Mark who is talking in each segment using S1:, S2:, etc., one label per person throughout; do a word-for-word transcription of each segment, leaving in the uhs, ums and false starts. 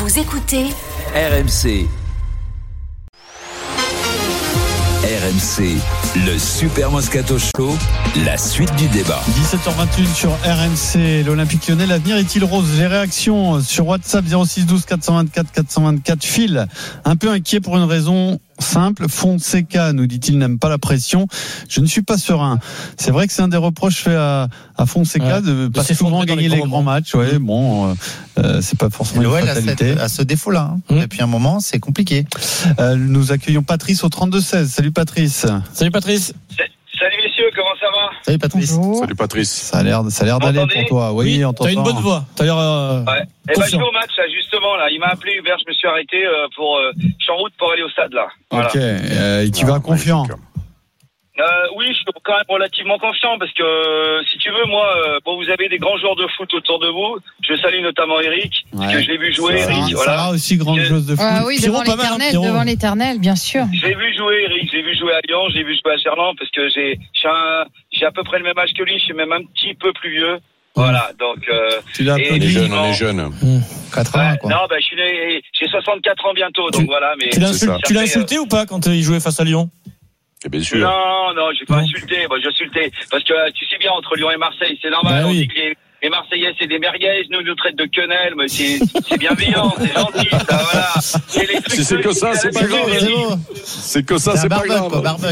S1: Vous écoutez
S2: R M C. R M C, le Super Moscato Show, la suite du débat.
S3: dix-sept heures vingt et une sur R M C, l'Olympique Lyonnais, l'avenir est-il rose? Les réactions sur WhatsApp zéro six douze quatre cent vingt-quatre quatre cent vingt-quatre. Phil, un peu inquiet pour une raison simple. Fonseca, nous dit-il, n'aime pas la pression. Je ne suis pas serein. C'est vrai que c'est un des reproches faits à, à Fonseca, ouais, de pas souvent gagner les, les grands matchs. Ouais, mmh. Bon, euh, c'est pas forcément une fatalité.
S4: À ce défaut-là. Hein. Mmh. Depuis un moment, c'est compliqué.
S3: Euh, nous accueillons Patrice au trente-deux seize. Salut Patrice.
S5: Salut Patrice.
S6: Salut messieurs, comment ça va?
S4: Salut Patrice.
S7: Bonjour. Salut Patrice.
S3: Ça a l'air, ça a l'air d'aller pour toi. Oui,
S5: oui
S3: on t'entend.
S5: T'as une bonne voix. T'as l'air. Euh,
S6: ouais. Eh ben, je vais au match là, justement là. Il m'a appelé Hubert, je me suis arrêté euh, pour. Euh, je suis en route pour aller au stade là. Voilà.
S3: Ok. Euh, et tu ah, vas confiant?
S6: Euh, oui, je suis quand même relativement confiant parce que euh, si tu veux, moi, euh, bon, vous avez des grands joueurs de foot autour de vous. Je salue notamment Eric, ouais. parce que je l'ai vu jouer.
S3: Ça,
S6: Eric,
S3: ça
S6: voilà.
S3: Ça aussi grande
S6: je...
S3: joueuse de foot.
S7: Ah oui, devant
S5: Pierrot,
S7: l'éternel,
S5: mal, hein,
S7: devant l'éternel, bien sûr.
S6: Je l'ai vu jouer, Eric. Je l'ai vu jouer à Lyon, je l'ai vu jouer à Gerland parce que j'ai, j'ai, un, j'ai à peu près le même âge que lui. Je suis même un petit peu plus vieux. Voilà, donc. Euh,
S3: tu l'as
S7: on
S3: est
S7: jeune, on est jeune.
S4: Mmh. quatre-vingts,
S6: ouais,
S4: quoi.
S6: Non, bah, je suis né, j'ai soixante-quatre ans bientôt, donc
S5: tu,
S6: voilà. Mais
S5: tu l'as, insulté, tu l'as
S6: fait,
S5: insulté
S6: euh...
S5: ou pas quand il jouait face à Lyon?
S7: Et bien sûr.
S6: Non, non, j'ai pas non. insulté. Bon, j'ai insulté parce que tu sais bien entre Lyon et Marseille, c'est normal.
S5: Bah
S6: on
S5: oui.
S6: dit que les, les Marseillais c'est des merguez, nous nous traitent de quenelles, mais c'est, c'est bienveillant, c'est gentil, ça, voilà. C'est les trucs.
S7: Si c'est que ça, c'est pas grave. C'est que ça, c'est pas grave.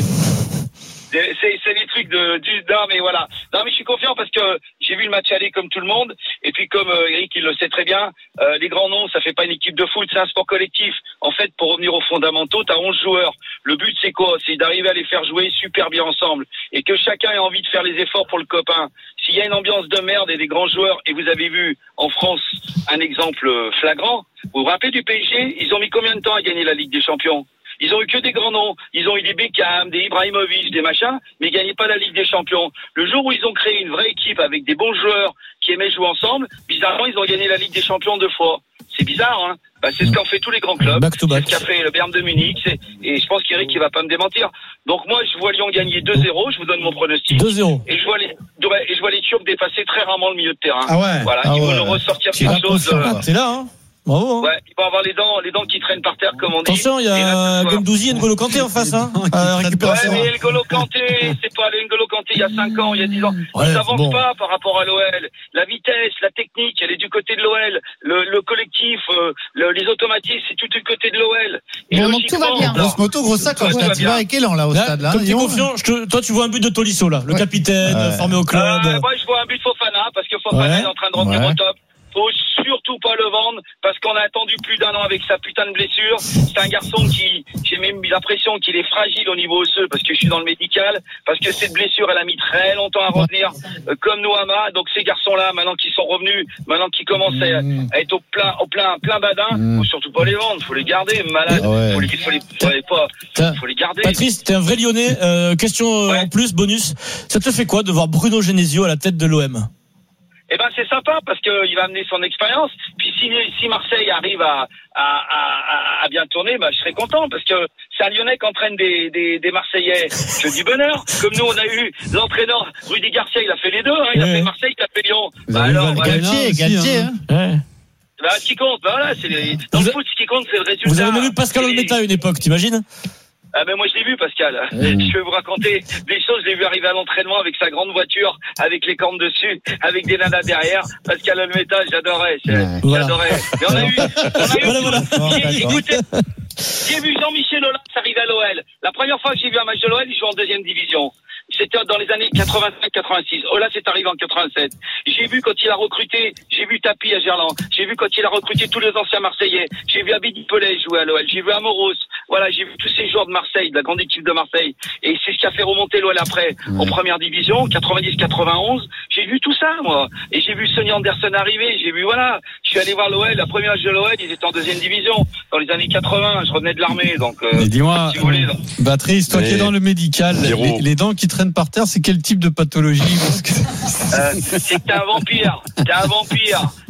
S6: C'est, c'est, c'est les trucs de, du, non, mais voilà. Non, mais je suis confiant parce que j'ai vu le match aller comme tout le monde. Et puis, comme euh, Eric, il le sait très bien, euh, les grands noms, ça fait pas une équipe de foot, c'est un sport collectif. En fait, pour revenir aux fondamentaux, t'as onze joueurs. Le but, c'est quoi? C'est d'arriver à les faire jouer super bien ensemble. Et que chacun ait envie de faire les efforts pour le copain. S'il y a une ambiance de merde et des grands joueurs, et vous avez vu en France un exemple flagrant, vous vous rappelez du P S G? Ils ont mis combien de temps à gagner la Ligue des Champions? Ils ont eu que des grands noms. Ils ont eu des Beckham, des Ibrahimovic, des machins, mais ils gagnaient pas la Ligue des Champions. Le jour où ils ont créé une vraie équipe avec des bons joueurs qui aimaient jouer ensemble, bizarrement, ils ont gagné la Ligue des Champions deux fois. C'est bizarre, hein? Bah, c'est ce qu'ont fait tous les grands clubs.
S5: Back to back.
S6: C'est ce qu'a fait le Bayern de Munich. C'est... Et je pense qu'Eric, il va pas me démentir. Donc moi, je vois Lyon gagner deux zéro. Je vous donne mon pronostic.
S5: deux zéro.
S6: Et je vois les, et je vois les Turcs dépasser très rarement le milieu de terrain.
S3: Ah ouais.
S6: Voilà.
S3: Ah
S6: ils
S3: ouais.
S6: vont nous ressortir quelque chose.
S5: Euh... Ah, t'es là, hein? Bravo. Hein.
S6: Ouais, il va avoir les dents, les dents qui traînent par terre, comme on dit.
S5: Attention, il y a Gendouzi et N'Golo Kanté en face, hein. À récupération.
S6: Ouais, mais N'Golo Kanté, c'est pas le N'Golo Kanté il y a cinq ans, il y a dix ans.
S5: Ouais,
S6: ils n'avancent
S5: bon.
S6: pas par rapport à l'O L. La vitesse, la technique, elle est du côté de l'O L. Le, le collectif, euh, le, les automatismes, c'est tout du côté de l'O L. Et
S7: bon, donc tout va bien.
S4: Grosse moto, gros sac,
S6: ouais,
S4: tu vas avec Elan, là, au
S5: là,
S4: stade, là.
S5: Comme t'es confiant, je te, toi, tu vois un but de Tolisso, là. Le
S4: ouais.
S5: capitaine, ouais. formé au club.
S6: Euh, moi, je vois un but de Fofana, parce que Fofana
S5: ouais.
S6: est en train de revenir
S4: ouais.
S6: au top. Faut surtout pas le vendre parce qu'on a attendu plus d'un an avec sa putain de blessure. C'est un garçon qui, j'ai même l'impression qu'il est fragile au niveau osseux parce que je suis dans le médical, parce que cette blessure elle a mis très longtemps à revenir, euh, comme Noama. Donc ces garçons-là, maintenant qu'ils sont revenus, maintenant qu'ils commencent à, à être au plein, au plein, plein badin, mmh. faut surtout pas les vendre, faut les garder, malades.
S4: Ouais.
S6: Faut les, faut les, faut les pas, faut les garder.
S5: Patrice, t'es un vrai Lyonnais. Euh, question ouais. en plus, bonus. Ça te fait quoi de voir Bruno Genesio à la tête de l'O M?
S6: Eh ben c'est sympa parce que il va amener son expérience. Puis si, si Marseille arrive à, à, à, à bien tourner, bah je serai content parce que c'est un Lyonnais qui entraîne des, des, des Marseillais. Je dis bonheur. Comme nous on a eu l'entraîneur Rudy Garcia, il a fait les deux. Hein. Il ouais. a fait Marseille, il a fait Lyon. Bah alors,
S4: voilà. Galtier, Galtier. Hein.
S5: Ouais.
S6: Bah ce qui compte, bah voilà, c'est les... dans vous le foot ce qui compte c'est le résultat.
S5: Vous avez même vu Pascal Olmeta à une époque, t'imagines?
S6: Ah ben moi je l'ai vu Pascal. Mmh. Je vais vous raconter des choses. Je l'ai vu arriver à l'entraînement avec sa grande voiture, avec les cornes dessus, avec des nanas derrière. Pascal Olmeta, j'adorais, j'adorais. Voilà. Mais on a eu, on a eu. Voilà, voilà. J'ai, écoutez, j'ai vu Jean-Michel Aulas arriver à l'O L. La première fois que j'ai vu un match de l'O L, il joue en deuxième division. C'était dans les années quatre-vingt-cinq quatre-vingt-six. Aulas est arrivé en quatre-vingt-sept. J'ai vu quand il a recruté, j'ai vu Tapi à Gerland. J'ai vu quand il a recruté tous les anciens Marseillais. J'ai vu Abidi Pelé jouer à l'O L. J'ai vu Amoros. Voilà, j'ai vu tous ces joueurs de Marseille, de la grande équipe de Marseille. Et c'est ce qui a fait remonter l'O L après, mmh. en première division, quatre-vingt-dix quatre-vingt-onze. J'ai vu tout ça, moi. Et j'ai vu Sonny Anderson arriver. J'ai vu, voilà. Je suis allé voir l'O L. La première match de l'O L, ils étaient en deuxième division. Dans les années quatre-vingts, je revenais de l'armée. Donc, euh,
S3: mais dis-moi,
S6: si vous voulez, donc...
S3: Patrice, toi mais... qui es dans le médical, les, les dents qui traînent par terre, c'est quel type de pathologie? Parce que...
S6: euh, c'est que t'es un vampire. T'es un vampire.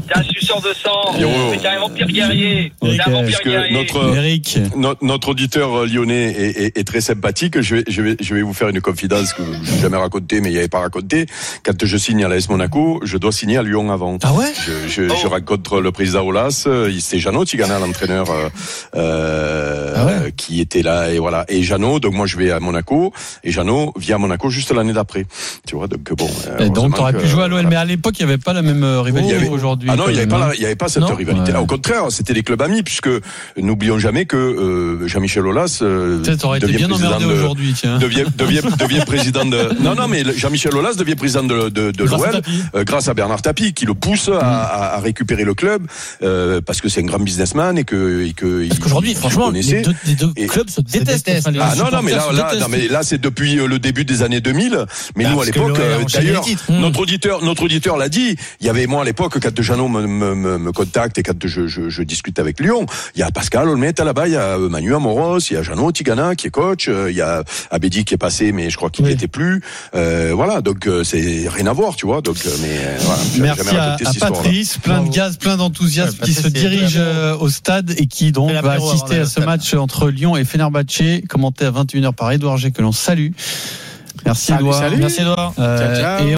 S6: C'est un suceur de sang.
S7: Yo.
S6: C'est un vampire guerrier. C'est un vampire
S7: Parce que
S6: guerrier.
S7: notre,
S3: Eric.
S7: notre, notre auditeur lyonnais est, est, est très sympathique. Je vais, je vais, je vais vous faire une confidence que je n'ai jamais racontée, mais il n'y avait pas raconté. Quand je signe à l'A S Monaco, je dois signer à Lyon avant.
S3: Ah ouais?
S7: Je, je, oh. je rencontre le président Aulas. C'est Jeannot Tigana, l'entraîneur, euh, ah ouais. qui était là. Et voilà. Et Jeannot, donc moi je vais à Monaco. Et Jeannot vient à Monaco juste l'année d'après. Tu vois, donc bon.
S3: Et donc t'aurais pu jouer à l'O L, voilà. Mais à l'époque il n'y avait pas la même rivalité
S7: avait,
S3: aujourd'hui.
S7: Ah non, il n'y avait pas, la, il y avait pas cette non, rivalité. Ouais. Au contraire, c'était des clubs amis, puisque n'oublions jamais que euh, Jean-Michel Aulas euh, devient
S3: bien
S7: président de,
S3: aujourd'hui, tiens.
S7: devient, devient, devient président de. Non, non, mais Jean-Michel Aulas devient président de, de, de l'O L euh, grâce à Bernard Tapie, qui le pousse à, à, à récupérer le club euh, parce que c'est un grand businessman et que, et que
S5: parce qu'aujourd'hui, franchement, les deux, les deux
S7: et,
S5: clubs se détestent.
S7: détestent. Ah non, non, mais là, là, non, mais là, c'est depuis le début des années deux mille. Mais bah, nous, à l'époque, euh, d'ailleurs, notre auditeur, notre auditeur l'a dit. Il y avait moi à l'époque, quand Jeannot me, me, me, me contacte et quand je, je, je discute avec Lyon, il y a Pascal Olmet là-bas, il y a Manu Amoros, il y a Jeannot Tigana qui est coach, il y a Abedi qui est passé, mais je crois qu'il n'y oui. était plus. Euh, voilà, donc c'est rien à voir, tu vois. Donc, mais voilà,
S3: merci à, à Patrice, plein de gaz, plein d'enthousiasme, ouais, qui se dirige euh, au stade et qui donc va assister à ce match entre Lyon et Fenerbahçe, commenté à vingt et une heures par Édouard G que l'on salue. Merci Édouard.
S5: Merci Édouard.
S3: Euh, ciao, ciao. Et